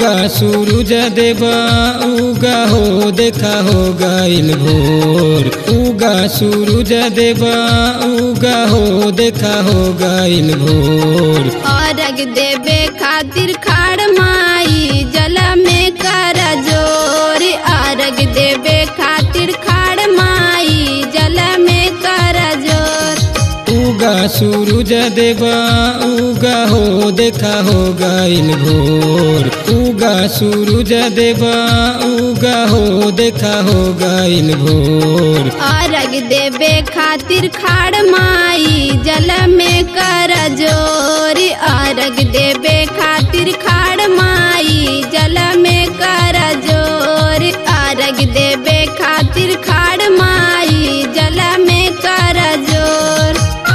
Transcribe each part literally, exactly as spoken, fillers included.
उगा सूरज देवा उगा हो देखा हो गइल भोर। उगा सूरज देवा उगा हो देखा हो गइल भोर। अर्घ देवे खातिर खाड़ माई जल में कर जोर। अर्घ देवे खातिर खाड़ माई जल में कर जोर। उगा सूरज देवा उगा हो देखा हो गइल भोर। उगा सूरज देवा उगा हो देखा हो गइल भोर। अर्घ देवे खातिर खाड़ माई जल में कर जोर। अर्घ देवे खातिर खाड़ माई जल में कर जोर। अर्घ देवे खातिर खाड़ माई जल में कर जोर।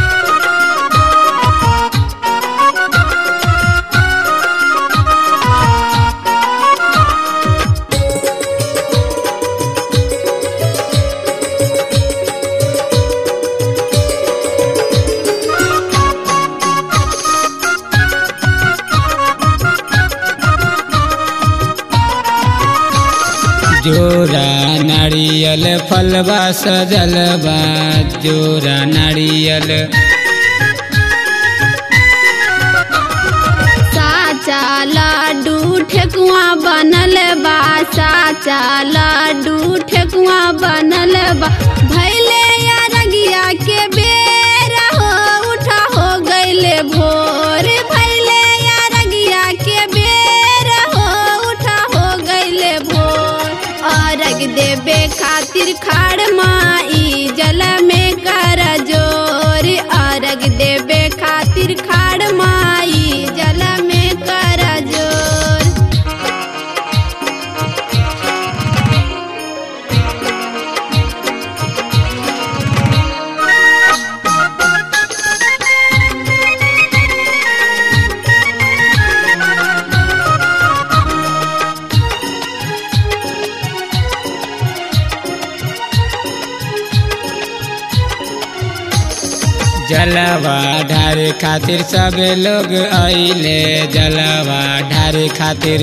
जोरा नारियल फलवा सजलबा जोरा नारियल। साचा लाडू ठेकुआ बनल बा। साचा लाडू ठेकुआ बनल बा। भैले अरगिया के बेर हो उठा हो गइले भोर। भैले अरगिया के बेर हो उठा हो गइले भोर। अर्घ देवे खातिर खाड़ माई जल में कर जोर। अर्घ देवे खातिर खाड़ माई जल में कर जोर। जलवा ढारे खातिर सब लोग आइले। जलवा ढारे खातिर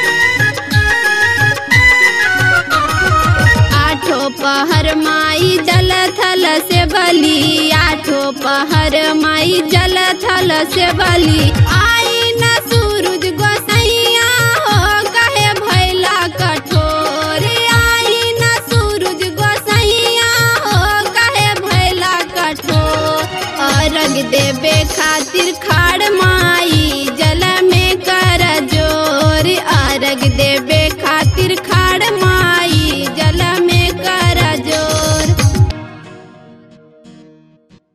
आठो पहर माई जल थल से बली। आठो पहर माई जल थल से बली। आई न सूरज गोसैया हो कहे भैला कठोर। आई न सूरज गोसैया हो कहे भैला कठोर। अर्घ देवे खातिर